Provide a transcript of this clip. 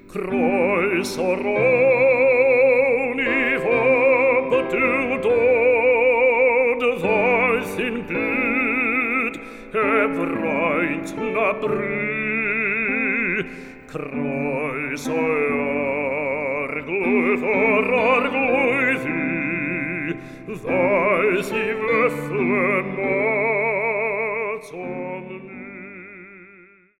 Kruiseron I hoppe du dod Var sin bud Hebreint na bry Kruiseron